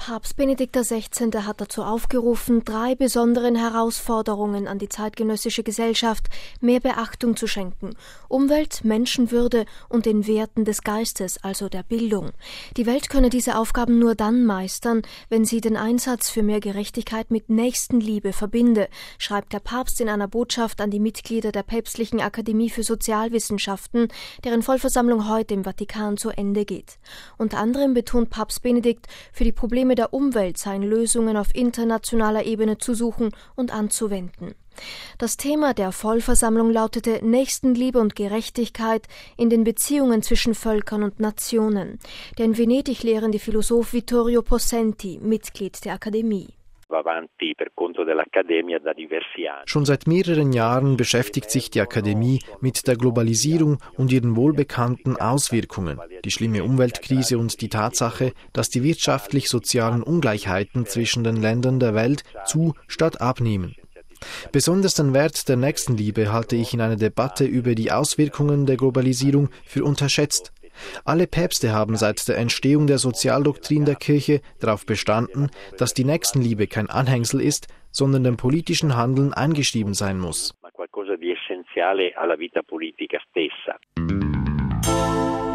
Papst Benedikt XVI. Hat dazu aufgerufen, 3 besonderen Herausforderungen an die zeitgenössische Gesellschaft mehr Beachtung zu schenken: Umwelt, Menschenwürde und den Werten des Geistes, also der Bildung. Die Welt könne diese Aufgaben nur dann meistern, wenn sie den Einsatz für mehr Gerechtigkeit mit Nächstenliebe verbinde, schreibt der Papst in einer Botschaft an die Mitglieder der Päpstlichen Akademie für Sozialwissenschaften, deren Vollversammlung heute im Vatikan zu Ende geht. Unter anderem betont Papst Benedikt, für die Probleme der Umwelt seien Lösungen auf internationaler Ebene zu suchen und anzuwenden. Das Thema der Vollversammlung lautete Nächstenliebe und Gerechtigkeit in den Beziehungen zwischen Völkern und Nationen. Der in Venedig lehrende Philosoph Vittorio Possenti, Mitglied der Akademie. Schon seit mehreren Jahren beschäftigt sich die Akademie mit der Globalisierung und ihren wohlbekannten Auswirkungen, die schlimme Umweltkrise und die Tatsache, dass die wirtschaftlich-sozialen Ungleichheiten zwischen den Ländern der Welt zu statt abnehmen. Besonders den Wert der Nächstenliebe halte ich in einer Debatte über die Auswirkungen der Globalisierung für unterschätzt. Alle Päpste haben seit der Entstehung der Sozialdoktrin der Kirche darauf bestanden, dass die Nächstenliebe kein Anhängsel ist, sondern dem politischen Handeln eingeschrieben sein muss.